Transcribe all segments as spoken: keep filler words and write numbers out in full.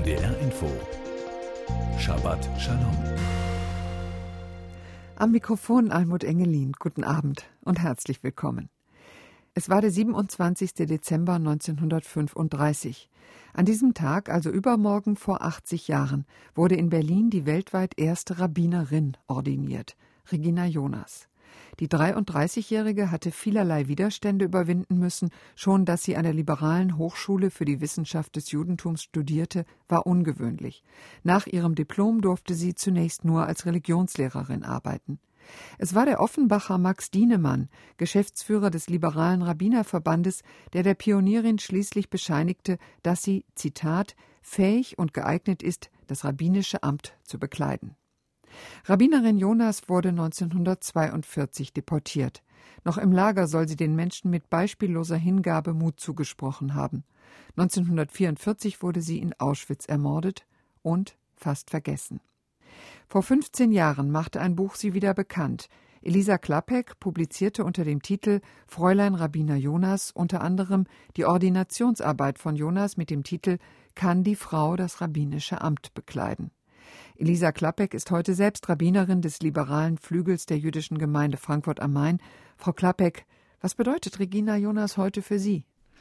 D R Info. Shabbat Shalom. Am Mikrofon Almut Engelin. Guten Abend und herzlich willkommen. Es war der siebenundzwanzigster Dezember neunzehnhundertfünfunddreißig. An diesem Tag, also übermorgen vor achtzig Jahren, wurde in Berlin die weltweit erste Rabbinerin ordiniert, Regina Jonas. Die dreiunddreißigjährige hatte vielerlei Widerstände überwinden müssen. Schon, dass sie an der Liberalen Hochschule für die Wissenschaft des Judentums studierte, war ungewöhnlich. Nach ihrem Diplom durfte sie zunächst nur als Religionslehrerin arbeiten. Es war der Offenbacher Max Dienemann, Geschäftsführer des Liberalen Rabbinerverbandes, der der Pionierin schließlich bescheinigte, dass sie, Zitat, fähig und geeignet ist, das rabbinische Amt zu bekleiden. Rabbinerin Jonas wurde neunzehnhundertzweiundvierzig deportiert. Noch im Lager soll sie den Menschen mit beispielloser Hingabe Mut zugesprochen haben. neunzehnhundertvierundvierzig wurde sie in Auschwitz ermordet und fast vergessen. Vor fünfzehn Jahren machte ein Buch sie wieder bekannt. Elisa Klappek publizierte unter dem Titel Fräulein Rabbiner Jonas unter anderem die Ordinationsarbeit von Jonas mit dem Titel Kann die Frau das rabbinische Amt bekleiden? Elisa Klappek ist heute selbst Rabbinerin des liberalen Flügels der jüdischen Gemeinde Frankfurt am Main. Frau Klappek, was bedeutet Regina Jonas heute für Sie?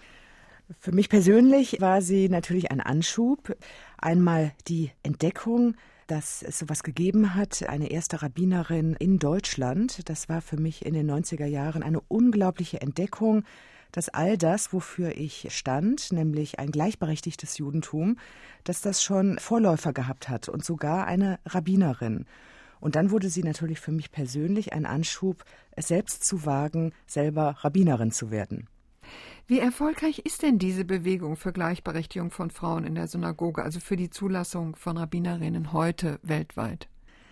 Für mich persönlich war sie natürlich ein Anschub. Einmal die Entdeckung, dass es sowas gegeben hat, eine erste Rabbinerin in Deutschland. Das war für mich in den neunziger Jahren eine unglaubliche Entdeckung, dass all das, wofür ich stand, nämlich ein gleichberechtigtes Judentum, dass das schon Vorläufer gehabt hat und sogar eine Rabbinerin. Und dann wurde sie natürlich für mich persönlich ein Anschub, es selbst zu wagen, selber Rabbinerin zu werden. Wie erfolgreich ist denn diese Bewegung für Gleichberechtigung von Frauen in der Synagoge, also für die Zulassung von Rabbinerinnen heute weltweit?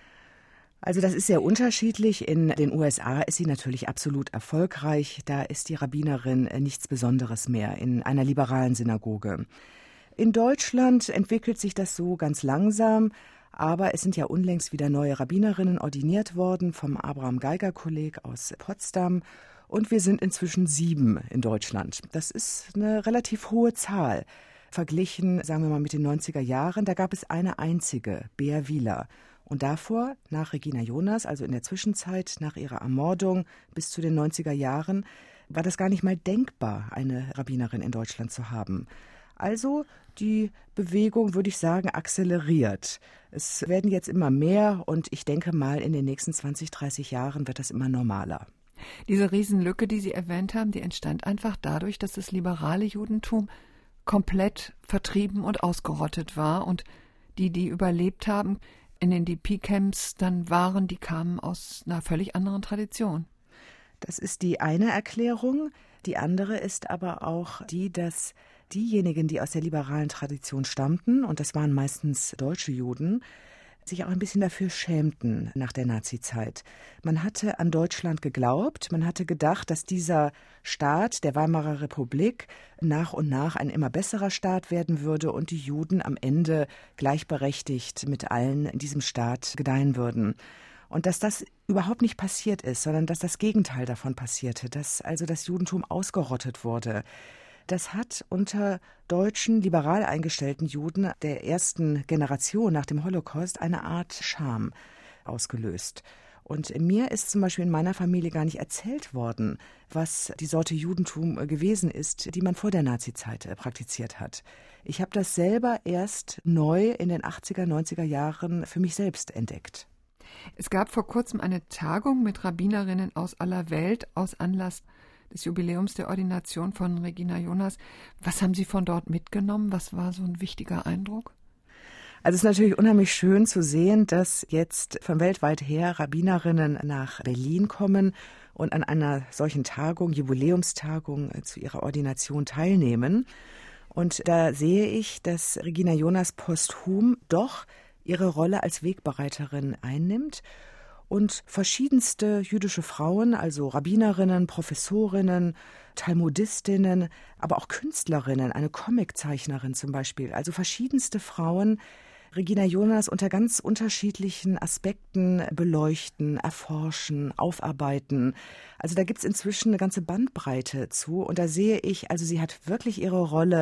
Also das ist sehr unterschiedlich. In den U S A ist sie natürlich absolut erfolgreich. Da ist die Rabbinerin nichts Besonderes mehr in einer liberalen Synagoge. In Deutschland entwickelt sich das so ganz langsam, aber es sind ja unlängst wieder neue Rabbinerinnen ordiniert worden vom Abraham-Geiger-Kolleg aus Potsdam. Und wir sind inzwischen sieben in Deutschland. Das ist eine relativ hohe Zahl. Verglichen, sagen wir mal, mit den neunziger Jahren, da gab es eine einzige, Bea Wieler. Und davor, nach Regina Jonas, also in der Zwischenzeit, nach ihrer Ermordung bis zu den neunziger Jahren, war das gar nicht mal denkbar, eine Rabbinerin in Deutschland zu haben. Also die Bewegung, würde ich sagen, akzeleriert. Es werden jetzt immer mehr und ich denke mal, in den nächsten zwanzig, dreißig Jahren wird das immer normaler. Diese Riesenlücke, die Sie erwähnt haben, die entstand einfach dadurch, dass das liberale Judentum komplett vertrieben und ausgerottet war und die, die überlebt haben, in den D P-Camps dann waren, die kamen aus einer völlig anderen Tradition. Das ist die eine Erklärung. Die andere ist aber auch die, dass diejenigen, die aus der liberalen Tradition stammten, und das waren meistens deutsche Juden, sich auch ein bisschen dafür schämten nach der Nazizeit. Man hatte an Deutschland geglaubt, man hatte gedacht, dass dieser Staat der Weimarer Republik nach und nach ein immer besserer Staat werden würde und die Juden am Ende gleichberechtigt mit allen in diesem Staat gedeihen würden. Und dass das überhaupt nicht passiert ist, sondern dass das Gegenteil davon passierte, dass also das Judentum ausgerottet wurde. Das hat unter deutschen, liberal eingestellten Juden der ersten Generation nach dem Holocaust eine Art Scham ausgelöst. Und mir ist zum Beispiel in meiner Familie gar nicht erzählt worden, was die Sorte Judentum gewesen ist, die man vor der Nazizeit praktiziert hat. Ich habe das selber erst neu in den achtziger, neunziger Jahren für mich selbst entdeckt. Es gab vor kurzem eine Tagung mit Rabbinerinnen aus aller Welt aus Anlass des Jubiläums der Ordination von Regina Jonas. Was haben Sie von dort mitgenommen? Was war so ein wichtiger Eindruck? Also es ist natürlich unheimlich schön zu sehen, dass jetzt von weltweit her Rabbinerinnen nach Berlin kommen und an einer solchen Tagung, Jubiläumstagung zu ihrer Ordination teilnehmen. Und da sehe ich, dass Regina Jonas posthum doch ihre Rolle als Wegbereiterin einnimmt und verschiedenste jüdische Frauen, also Rabbinerinnen, Professorinnen, Talmudistinnen, aber auch Künstlerinnen, eine Comiczeichnerin zum Beispiel, also verschiedenste Frauen, Regina Jonas unter ganz unterschiedlichen Aspekten beleuchten, erforschen, aufarbeiten. Also da gibt es inzwischen eine ganze Bandbreite zu und da sehe ich, also sie hat wirklich ihre Rolle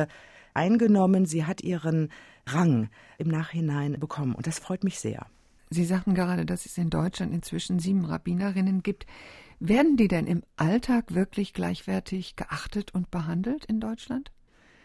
eingenommen, sie hat ihren Rang im Nachhinein bekommen und das freut mich sehr. Sie sagten gerade, dass es in Deutschland inzwischen sieben Rabbinerinnen gibt. Werden die denn im Alltag wirklich gleichwertig geachtet und behandelt in Deutschland?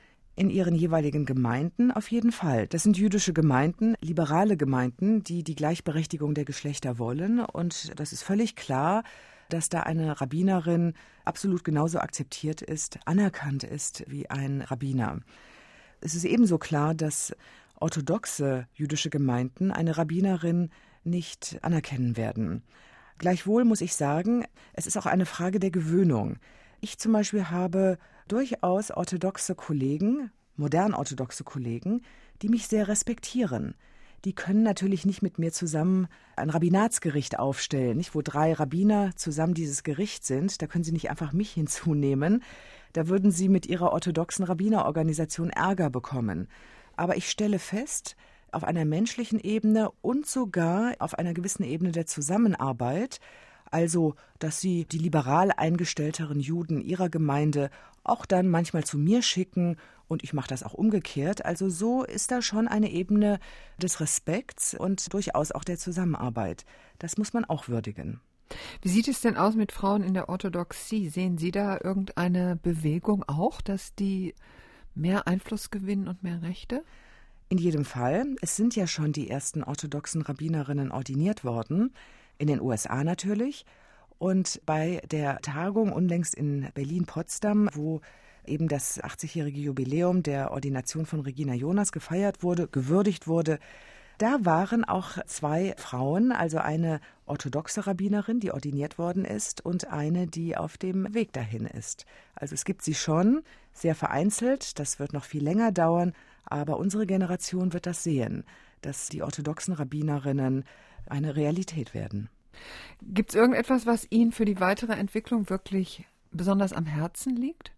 In ihren jeweiligen Gemeinden auf jeden Fall. Das sind jüdische Gemeinden, liberale Gemeinden, die die Gleichberechtigung der Geschlechter wollen. Und das ist völlig klar, dass da eine Rabbinerin absolut genauso akzeptiert ist, anerkannt ist wie ein Rabbiner. Es ist ebenso klar, dass orthodoxe jüdische Gemeinden eine Rabbinerin nicht anerkennen werden. Gleichwohl muss ich sagen, es ist auch eine Frage der Gewöhnung. Ich zum Beispiel habe durchaus orthodoxe Kollegen, modern orthodoxe Kollegen, die mich sehr respektieren. Die können natürlich nicht mit mir zusammen ein Rabbinatsgericht aufstellen, nicht, wo drei Rabbiner zusammen dieses Gericht sind. Da können sie nicht einfach mich hinzunehmen. Da würden sie mit ihrer orthodoxen Rabbinerorganisation Ärger bekommen. Aber ich stelle fest, auf einer menschlichen Ebene und sogar auf einer gewissen Ebene der Zusammenarbeit, also dass sie die liberal eingestellteren Juden ihrer Gemeinde auch dann manchmal zu mir schicken und ich mache das auch umgekehrt. Also so ist da schon eine Ebene des Respekts und durchaus auch der Zusammenarbeit. Das muss man auch würdigen. Wie sieht es denn aus mit Frauen in der Orthodoxie? Sehen Sie da irgendeine Bewegung auch, dass die mehr Einfluss gewinnen und mehr Rechte? In jedem Fall. Es sind ja schon die ersten orthodoxen Rabbinerinnen ordiniert worden, in den U S A natürlich. Und bei der Tagung unlängst in Berlin-Potsdam, wo eben das achtzigjährige Jubiläum der Ordination von Regina Jonas gefeiert wurde, gewürdigt wurde, da waren auch zwei Frauen, also eine orthodoxe Rabbinerin, die ordiniert worden ist, und eine, die auf dem Weg dahin ist. Also es gibt sie schon, sehr vereinzelt, das wird noch viel länger dauern, aber unsere Generation wird das sehen, dass die orthodoxen Rabbinerinnen eine Realität werden. Gibt es irgendetwas, was Ihnen für die weitere Entwicklung wirklich besonders am Herzen liegt?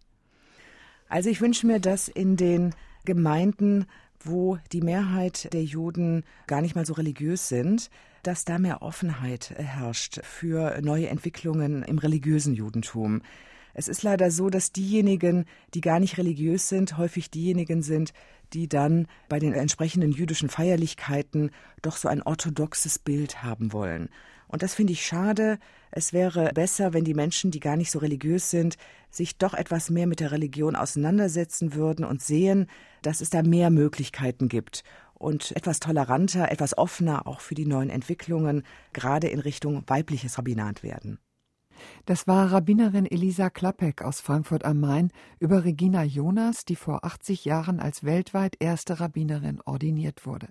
Also ich wünsche mir, dass in den Gemeinden, wo die Mehrheit der Juden gar nicht mal so religiös sind, dass da mehr Offenheit herrscht für neue Entwicklungen im religiösen Judentum. Es ist leider so, dass diejenigen, die gar nicht religiös sind, häufig diejenigen sind, die dann bei den entsprechenden jüdischen Feierlichkeiten doch so ein orthodoxes Bild haben wollen. Und das finde ich schade. Es wäre besser, wenn die Menschen, die gar nicht so religiös sind, sich doch etwas mehr mit der Religion auseinandersetzen würden und sehen, dass es da mehr Möglichkeiten gibt und etwas toleranter, etwas offener auch für die neuen Entwicklungen, gerade in Richtung weibliches Rabbinat werden. Das war Rabbinerin Elisa Klappek aus Frankfurt am Main über Regina Jonas, die vor achtzig Jahren als weltweit erste Rabbinerin ordiniert wurde.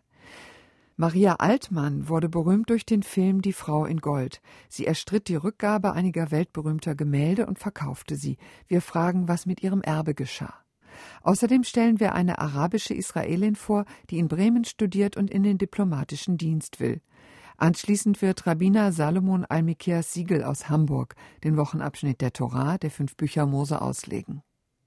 Maria Altmann wurde berühmt durch den Film Die Frau in Gold. Sie erstritt die Rückgabe einiger weltberühmter Gemälde und verkaufte sie. Wir fragen, was mit ihrem Erbe geschah. Außerdem stellen wir eine arabische Israelin vor, die in Bremen studiert und in den diplomatischen Dienst will. Anschließend wird Rabbiner Salomon Almikias Siegel aus Hamburg den Wochenabschnitt der Torah, der fünf Bücher Mose, auslegen.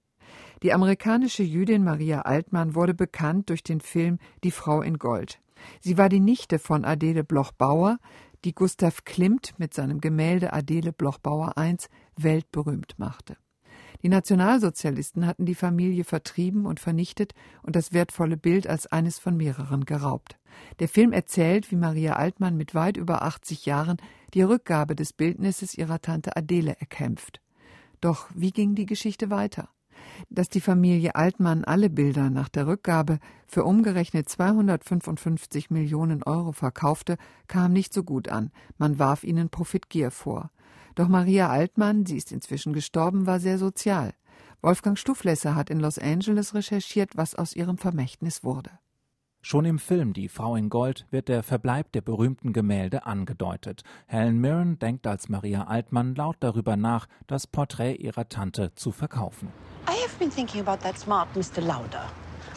Die amerikanische Jüdin Maria Altmann wurde bekannt durch den Film Die Frau in Gold. Sie war die Nichte von Adele Bloch-Bauer, die Gustav Klimt mit seinem Gemälde Adele Bloch-Bauer eins weltberühmt machte. Die Nationalsozialisten hatten die Familie vertrieben und vernichtet und das wertvolle Bild als eines von mehreren geraubt. Der Film erzählt, wie Maria Altmann mit weit über achtzig Jahren die Rückgabe des Bildnisses ihrer Tante Adele erkämpft. Doch wie ging die Geschichte weiter? Dass die Familie Altmann alle Bilder nach der Rückgabe für umgerechnet zweihundertfünfundfünfzig Millionen Euro verkaufte, kam nicht so gut an. Man warf ihnen Profitgier vor. Doch Maria Altmann, sie ist inzwischen gestorben, war sehr sozial. Wolfgang Stuflesser hat in Los Angeles recherchiert, was aus ihrem Vermächtnis wurde. Schon im Film Die Frau in Gold wird der Verbleib der berühmten Gemälde angedeutet. Helen Mirren denkt als Maria Altmann laut darüber nach, das Porträt ihrer Tante zu verkaufen. I have been thinking about that smart Mister Lauder.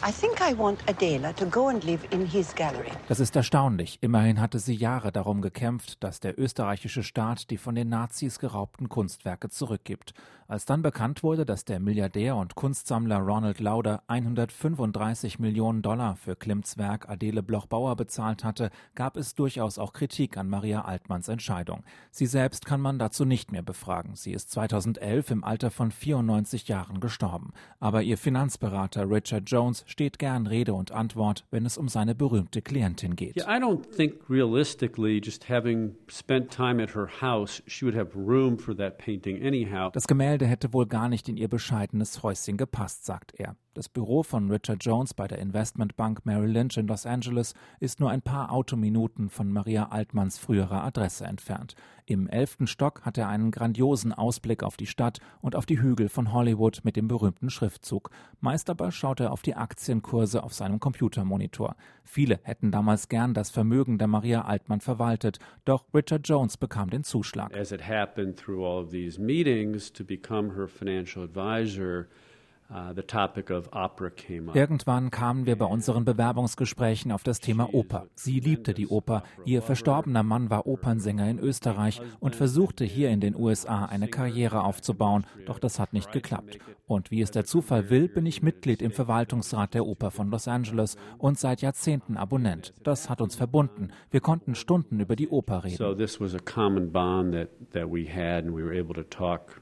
I think I want Adela to go and live in his gallery. Das ist erstaunlich. Immerhin hatte sie Jahre darum gekämpft, dass der österreichische Staat die von den Nazis geraubten Kunstwerke zurückgibt. Als dann bekannt wurde, dass der Milliardär und Kunstsammler Ronald Lauder hundertfünfunddreißig Millionen Dollar für Klimts Werk Adele Bloch-Bauer bezahlt hatte, gab es durchaus auch Kritik an Maria Altmanns Entscheidung. Sie selbst kann man dazu nicht mehr befragen. Sie ist zweitausendelf im Alter von vierundneunzig Jahren gestorben. Aber ihr Finanzberater Richard Jones steht gern Rede und Antwort, wenn es um seine berühmte Klientin geht. Yeah, I don't think realistically, just having spent time at her house, she would have room for that painting anyhow. Das Gemälde hätte wohl gar nicht in ihr bescheidenes Häuschen gepasst, sagt er. Das Büro von Richard Jones bei der Investmentbank Merrill Lynch in Los Angeles ist nur ein paar Autominuten von Maria Altmanns früherer Adresse entfernt. Im elften Stock hat er einen grandiosen Ausblick auf die Stadt und auf die Hügel von Hollywood mit dem berühmten Schriftzug. Meist aber schaut er auf die Aktienkurse auf seinem Computermonitor. Viele hätten damals gern das Vermögen der Maria Altmann verwaltet, doch Richard Jones bekam den Zuschlag. As it happened through all of these meetings to become her financial advisor, Uh, the topic of opera came up. Irgendwann kamen wir bei unseren Bewerbungsgesprächen auf das Thema Oper. Sie liebte die Oper. Ihr verstorbener Mann war Opernsänger in Österreich und versuchte hier in den U S A eine Karriere aufzubauen, doch das hat nicht geklappt. Und wie es der Zufall will, bin ich Mitglied im Verwaltungsrat der Oper von Los Angeles und seit Jahrzehnten Abonnent. Das hat uns verbunden. Wir konnten Stunden über die Oper reden. So this was a common bond that that we had, and we were able to talk.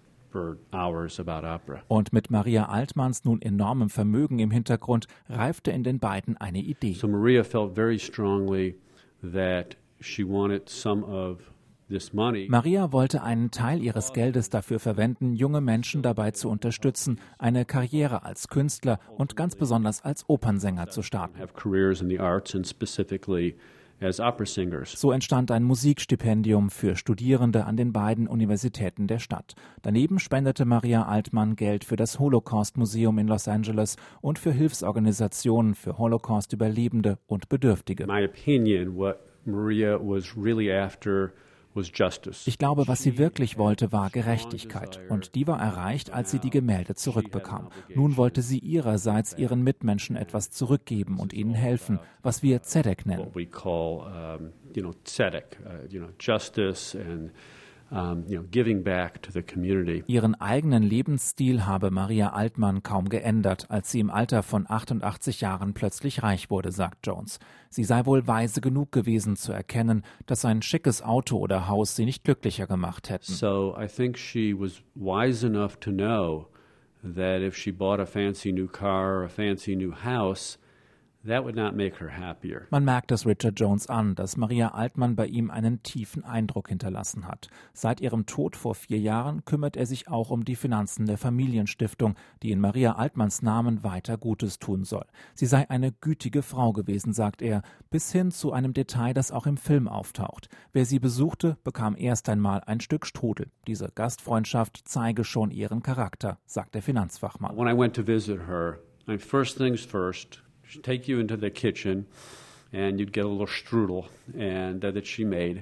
Und mit Maria Altmanns nun enormem Vermögen im Hintergrund reifte in den beiden eine Idee. So Maria felt very strongly that she wanted some of this money. Maria wollte einen Teil ihres Geldes dafür verwenden, junge Menschen dabei zu unterstützen, eine Karriere als Künstler und ganz besonders als Opernsänger zu starten. Have careers in the arts and specifically as opera singers. So entstand ein Musikstipendium für Studierende an den beiden Universitäten der Stadt. Daneben spendete Maria Altmann Geld für das Holocaust-Museum in Los Angeles und für Hilfsorganisationen für Holocaust-Überlebende und Bedürftige. In my opinion, what Maria was really after was justice. Ich glaube, was sie wirklich wollte, war Gerechtigkeit. Und die war erreicht, als sie die Gemälde zurückbekam. Nun wollte sie ihrerseits ihren Mitmenschen etwas zurückgeben und ihnen helfen, was wir Tzedek nennen. What we call, um, you know, Tzedek, uh, you know, justice and Um, you know, giving back to the community. Ihren eigenen Lebensstil habe Maria Altmann kaum geändert, als sie im Alter von achtundachtzig Jahren plötzlich reich wurde, sagt Jones. Sie sei wohl weise genug gewesen zu erkennen, dass ein schickes Auto oder Haus sie nicht glücklicher gemacht hätten. So I think she was wise enough to know that if she bought a fancy new car or a fancy new house, that would not make her happier. Man merkt es Richard Jones an, dass Maria Altmann bei ihm einen tiefen Eindruck hinterlassen hat. Seit ihrem Tod vor vier Jahren kümmert er sich auch um die Finanzen der Familienstiftung, die in Maria Altmanns Namen weiter Gutes tun soll. Sie sei eine gütige Frau gewesen, sagt er, bis hin zu einem Detail, das auch im Film auftaucht. Wer sie besuchte, bekam erst einmal ein Stück Strudel. Diese Gastfreundschaft zeige schon ihren Charakter, sagt der Finanzfachmann. When I went to visit her, I first things first, she'd take you into the kitchen and you'd get a little strudel and uh, that she made,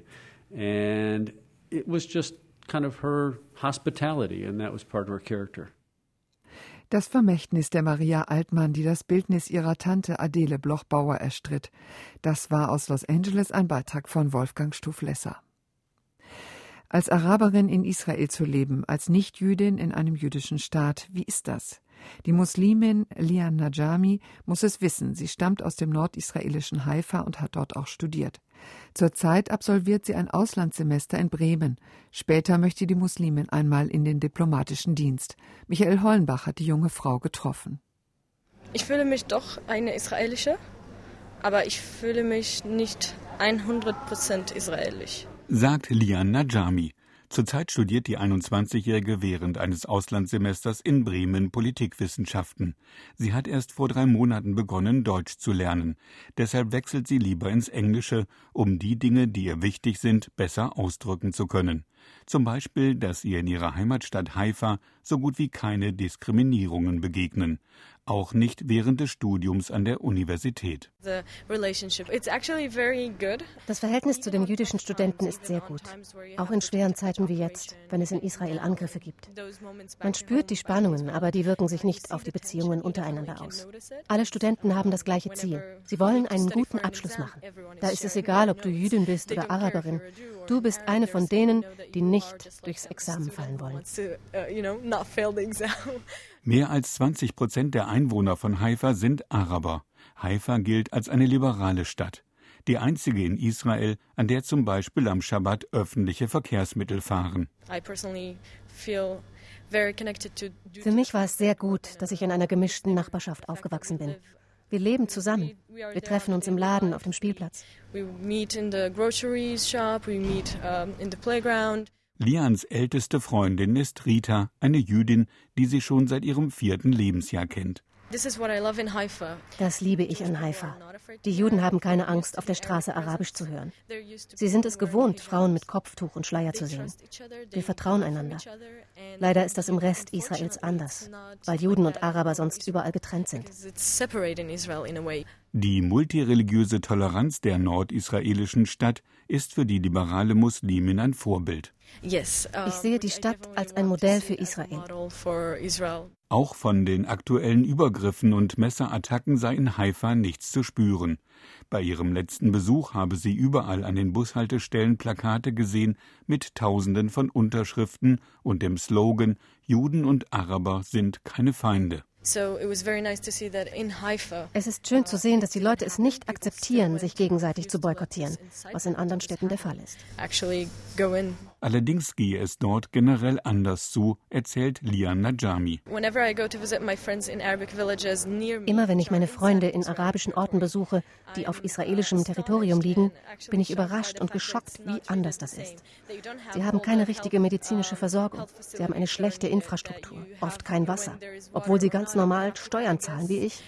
and it was just kind of her hospitality, and that was part of her character. Das Vermächtnis der Maria Altmann, die das Bildnis ihrer Tante Adele Bloch-Bauer erstritt. Das war aus Los Angeles ein Beitrag von Wolfgang Stuff-Lesser. Als Araberin in Israel zu leben, als Nichtjüdin in einem jüdischen Staat, wie ist das? Die Muslimin Lian Najami muss es wissen. Sie stammt aus dem nordisraelischen Haifa und hat dort auch studiert. Zurzeit absolviert sie ein Auslandssemester in Bremen. Später möchte die Muslimin einmal in den diplomatischen Dienst. Michael Hollenbach hat die junge Frau getroffen. Ich fühle mich doch eine Israelische, aber ich fühle mich nicht hundert Prozent israelisch. Sagt Lian Najami. Zurzeit studiert die einundzwanzigjährige während eines Auslandssemesters in Bremen Politikwissenschaften. Sie hat erst vor drei Monaten begonnen, Deutsch zu lernen. Deshalb wechselt sie lieber ins Englische, um die Dinge, die ihr wichtig sind, besser ausdrücken zu können. Zum Beispiel, dass ihr in ihrer Heimatstadt Haifa so gut wie keine Diskriminierungen begegnen. Auch nicht während des Studiums an der Universität. Das Verhältnis zu den jüdischen Studenten ist sehr gut, auch in schweren Zeiten wie jetzt, wenn es in Israel Angriffe gibt. Man spürt die Spannungen, aber die wirken sich nicht auf die Beziehungen untereinander aus. Alle Studenten haben das gleiche Ziel. Sie wollen einen guten Abschluss machen. Da ist es egal, ob du Jüdin bist oder Araberin. Du bist eine von denen, die nicht durchs Examen fallen wollen. Mehr als zwanzig Prozent der Einwohner von Haifa sind Araber. Haifa gilt als eine liberale Stadt. Die einzige in Israel, an der zum Beispiel am Schabbat öffentliche Verkehrsmittel fahren. Für mich war es sehr gut, dass ich in einer gemischten Nachbarschaft aufgewachsen bin. Wir leben zusammen. Wir treffen uns im Laden, auf dem Spielplatz. Lians älteste Freundin ist Rita, eine Jüdin, die sie schon seit ihrem vierten Lebensjahr kennt. Das liebe ich an Haifa. Die Juden haben keine Angst, auf der Straße Arabisch zu hören. Sie sind es gewohnt, Frauen mit Kopftuch und Schleier zu sehen. Wir vertrauen einander. Leider ist das im Rest Israels anders, weil Juden und Araber sonst überall getrennt sind. Die multireligiöse Toleranz der nordisraelischen Stadt ist für die liberale Muslimin ein Vorbild. Ich sehe die Stadt als ein Modell für Israel. Auch von den aktuellen Übergriffen und Messerattacken sei in Haifa nichts zu spüren. Bei ihrem letzten Besuch habe sie überall an den Bushaltestellen Plakate gesehen mit Tausenden von Unterschriften und dem Slogan »Juden und Araber sind keine Feinde«. Es ist schön zu sehen, dass die Leute es nicht akzeptieren, sich gegenseitig zu boykottieren, was in anderen Städten der Fall ist. Allerdings gehe es dort generell anders zu, erzählt Lian Najami. Immer wenn ich meine Freunde in arabischen Orten besuche, die auf israelischem Territorium liegen, bin ich überrascht und geschockt, wie anders das ist. Sie haben keine richtige medizinische Versorgung. Sie haben eine schlechte Infrastruktur, oft kein Wasser, obwohl sie ganz normal Steuern zahlen wie ich.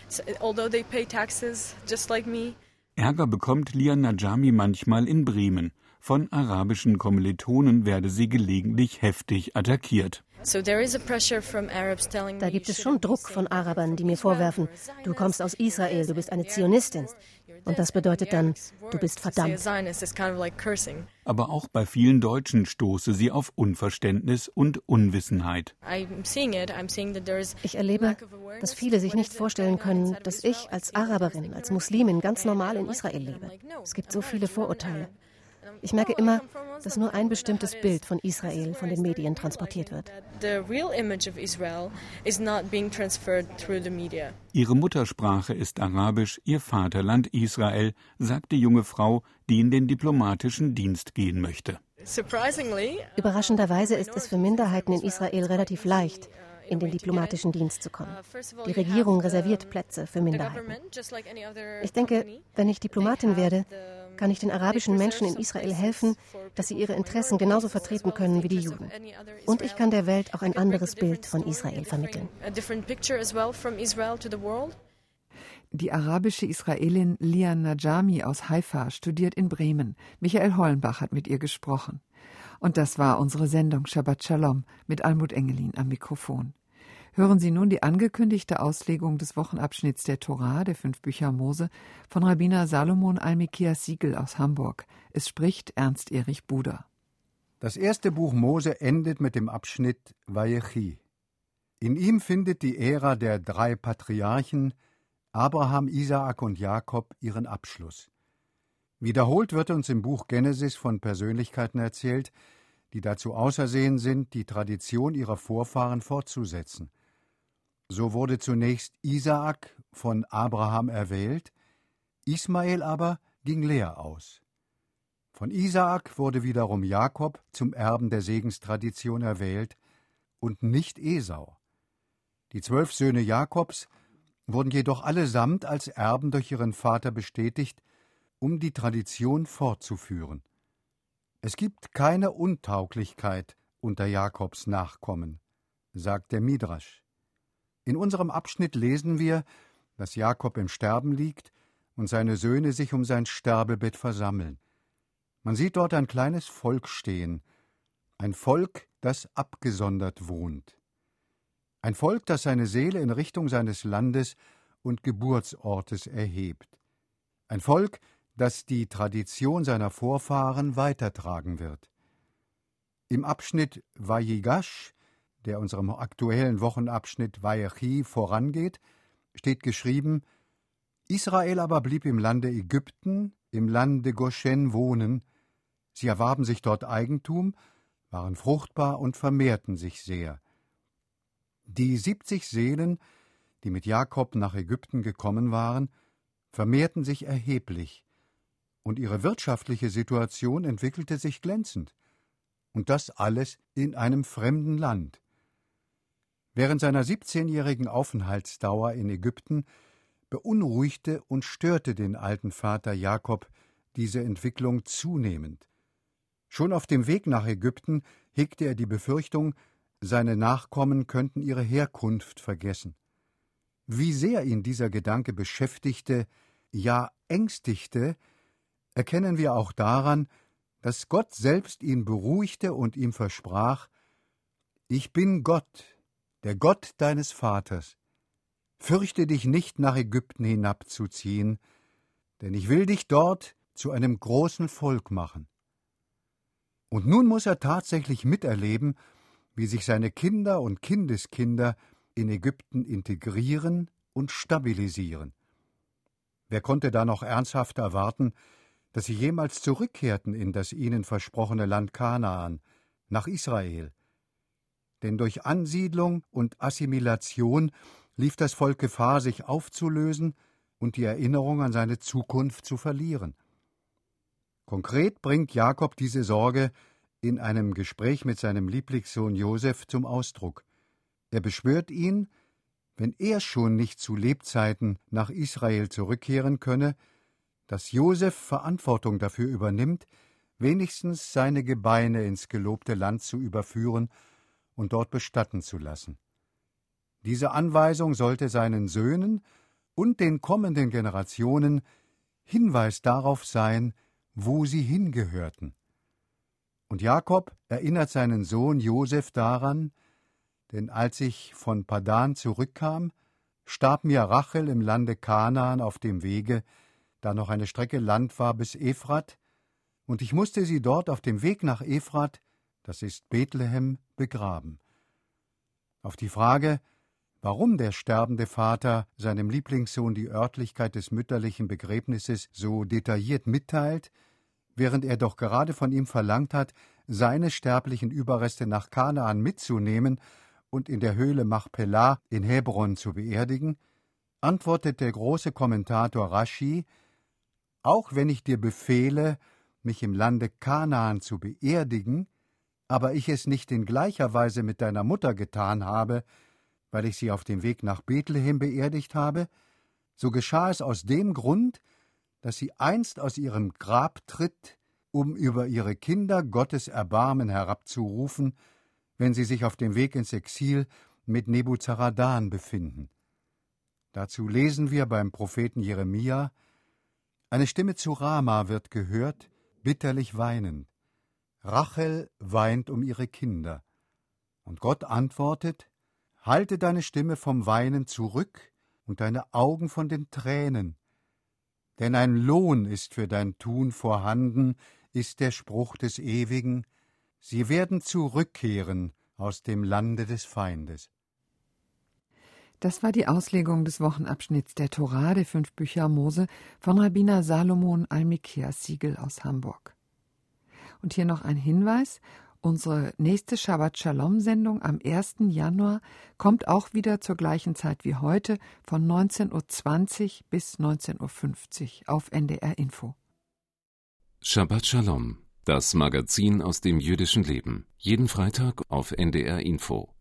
Ärger bekommt Lian Najami manchmal in Bremen. Von arabischen Kommilitonen werde sie gelegentlich heftig attackiert. Da gibt es schon Druck von Arabern, die mir vorwerfen, du kommst aus Israel, du bist eine Zionistin. Und das bedeutet dann, du bist verdammt. Aber auch bei vielen Deutschen stoße sie auf Unverständnis und Unwissenheit. Ich erlebe, dass viele sich nicht vorstellen können, dass ich als Araberin, als Muslimin ganz normal in Israel lebe. Es gibt so viele Vorurteile. Ich merke immer, dass nur ein bestimmtes Bild von Israel von den Medien transportiert wird. Ihre Muttersprache ist Arabisch, ihr Vaterland Israel, sagt die junge Frau, die in den diplomatischen Dienst gehen möchte. Überraschenderweise ist es für Minderheiten in Israel relativ leicht, in den diplomatischen Dienst zu kommen. Die Regierung reserviert Plätze für Minderheiten. Ich denke, wenn ich Diplomatin werde, kann ich den arabischen Menschen in Israel helfen, dass sie ihre Interessen genauso vertreten können wie die Juden. Und ich kann der Welt auch ein anderes Bild von Israel vermitteln. Die arabische Israelin Lian Najami aus Haifa studiert in Bremen. Michael Hollenbach hat mit ihr gesprochen. Und das war unsere Sendung Shabbat Shalom mit Almut Engelin am Mikrofon. Hören Sie nun die angekündigte Auslegung des Wochenabschnitts der Torah, der fünf Bücher Mose, von Rabbiner Salomon Almikias Siegel aus Hamburg. Es spricht Ernst Erich Buder. Das erste Buch Mose endet mit dem Abschnitt Vayechi. In ihm findet die Ära der drei Patriarchen Abraham, Isaak und Jakob ihren Abschluss. Wiederholt wird uns im Buch Genesis von Persönlichkeiten erzählt, die dazu ausersehen sind, die Tradition ihrer Vorfahren fortzusetzen. So wurde zunächst Isaak von Abraham erwählt, Ismael aber ging leer aus. Von Isaak wurde wiederum Jakob zum Erben der Segenstradition erwählt und nicht Esau. Die zwölf Söhne Jakobs wurden jedoch allesamt als Erben durch ihren Vater bestätigt, um die Tradition fortzuführen. Es gibt keine Untauglichkeit unter Jakobs Nachkommen, sagt der Midrasch. In unserem Abschnitt lesen wir, dass Jakob im Sterben liegt und seine Söhne sich um sein Sterbebett versammeln. Man sieht dort ein kleines Volk stehen. ein Volk, das abgesondert wohnt. Ein Volk, das seine Seele in Richtung seines Landes und Geburtsortes erhebt. Ein Volk, das die Tradition seiner Vorfahren weitertragen wird. Im Abschnitt Vayigash, der unserem aktuellen Wochenabschnitt Vayechi vorangeht, steht geschrieben: Israel aber blieb im Lande Ägypten, im Lande Goshen wohnen. Sie erwarben sich dort Eigentum, waren fruchtbar und vermehrten sich sehr. Die siebzig Seelen, die mit Jakob nach Ägypten gekommen waren, vermehrten sich erheblich, und ihre wirtschaftliche Situation entwickelte sich glänzend. Und das alles in einem fremden Land. Während seiner siebzehnjährigen Aufenthaltsdauer in Ägypten beunruhigte und störte den alten Vater Jakob diese Entwicklung zunehmend. Schon auf dem Weg nach Ägypten hegte er die Befürchtung, seine Nachkommen könnten ihre Herkunft vergessen. Wie sehr ihn dieser Gedanke beschäftigte, ja ängstigte, erkennen wir auch daran, dass Gott selbst ihn beruhigte und ihm versprach: Ich bin Gott, der Gott deines Vaters. Fürchte dich nicht, nach Ägypten hinabzuziehen, denn ich will dich dort zu einem großen Volk machen. Und nun muss er tatsächlich miterleben, wie sich seine Kinder und Kindeskinder in Ägypten integrieren und stabilisieren. Wer konnte da noch ernsthaft erwarten, dass sie jemals zurückkehrten in das ihnen versprochene Land Kanaan, nach Israel? Denn durch Ansiedlung und Assimilation lief das Volk Gefahr, sich aufzulösen und die Erinnerung an seine Zukunft zu verlieren. Konkret bringt Jakob diese Sorge in einem Gespräch mit seinem Lieblingssohn Josef zum Ausdruck. Er beschwört ihn, wenn er schon nicht zu Lebzeiten nach Israel zurückkehren könne, dass Josef Verantwortung dafür übernimmt, wenigstens seine Gebeine ins gelobte Land zu überführen und dort bestatten zu lassen. Diese Anweisung sollte seinen Söhnen und den kommenden Generationen Hinweis darauf sein, wo sie hingehörten. Und Jakob erinnert seinen Sohn Josef daran, denn als ich von Padan zurückkam, starb mir Rachel im Lande Kanaan auf dem Wege, da noch eine Strecke Land war bis Ephrat, und ich musste sie dort auf dem Weg nach Ephrat, das ist Bethlehem, begraben. Auf die Frage, warum der sterbende Vater seinem Lieblingssohn die Örtlichkeit des mütterlichen Begräbnisses so detailliert mitteilt, während er doch gerade von ihm verlangt hat, seine sterblichen Überreste nach Kanaan mitzunehmen und in der Höhle Machpelah in Hebron zu beerdigen, antwortet der große Kommentator Rashi: Auch wenn ich dir befehle, mich im Lande Kanaan zu beerdigen, aber ich es nicht in gleicher Weise mit deiner Mutter getan habe, weil ich sie auf dem Weg nach Bethlehem beerdigt habe, so geschah es aus dem Grund, dass sie einst aus ihrem Grab tritt, um über ihre Kinder Gottes Erbarmen herabzurufen, wenn sie sich auf dem Weg ins Exil mit Nebuzaradan befinden. Dazu lesen wir beim Propheten Jeremia: Eine Stimme zu Rama wird gehört, bitterlich weinend. Rachel weint um ihre Kinder. Und Gott antwortet: Halte deine Stimme vom Weinen zurück und deine Augen von den Tränen. Denn ein Lohn ist für dein Tun vorhanden, ist der Spruch des Ewigen. Sie werden zurückkehren aus dem Lande des Feindes. Das war die Auslegung des Wochenabschnitts der Torah, der fünf Bücher Mose, von Rabbiner Salomon Almikias-Siegel aus Hamburg. Und hier noch ein Hinweis: Unsere nächste Shabbat Shalom-Sendung am ersten Januar kommt auch wieder zur gleichen Zeit wie heute von neunzehn Uhr zwanzig bis neunzehn Uhr fünfzig auf N D R Info. Shabbat Shalom, das Magazin aus dem jüdischen Leben. Jeden Freitag auf N D R Info.